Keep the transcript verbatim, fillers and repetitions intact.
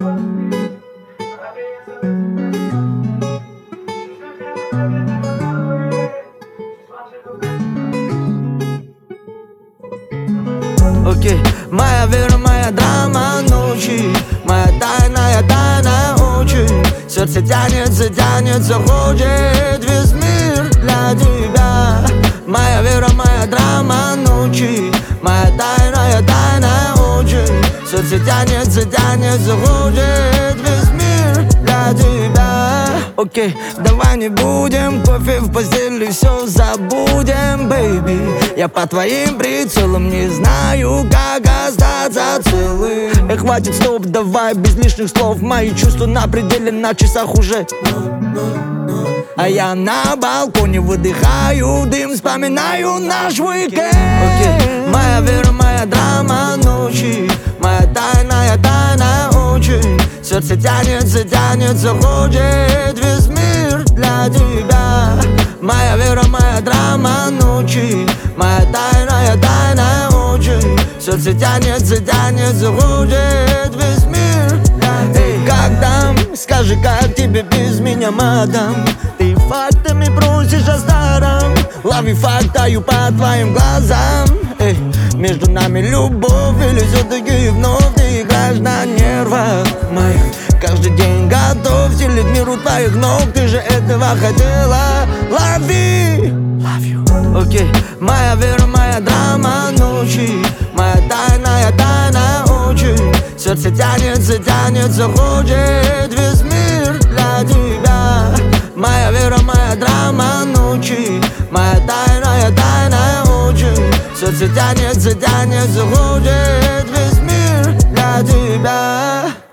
Окей, моя вера, моя драма ночи, моя тайная тайна очень. Сердце тянется, тянется, хочет весь мир для тебя. Моя вера, моя драма ночи, моя тайная тайна очень. Сердце тянется, тянется, хочет весь мир для тебя. Окей, давай не будем кофе в постели, все забудем, бэйби. Я по твоим прицелам не знаю, как остаться целым. Эх, хватит, стоп, давай без лишних слов. Мои чувства на пределе, на часах уже. А я на балконе выдыхаю дым, вспоминаю наш уикенд. Okay. Моя вера, моя драма ночи, моя тайная тайна очень. Сердце тянется, тянется, хочет весь мир для тебя. Моя вера, моя драма ночи, моя тайная тайна очень. Сердце тянется, тянется, хочет весь мир для тебя. Эй, как там? Скажи, как тебе без меня, мадам? Ты фактами просишь о старом. Лови фактаю по твоим глазам. Эй, между нами любовь или все-таки вновь ты играешь на нервах моих? Каждый день готов стелить миру твоих ног. Ты же этого хотела. Лови. Окей, okay. Моя вера, моя драма ночи, моя тайная тайна очень. Сердце тянется, тянется, хочет весь мир для тебя. Моя вера, моя драма ночи, моя тайная тайна очень. Сердце тянется, тянется, хочет весь мир для тебя.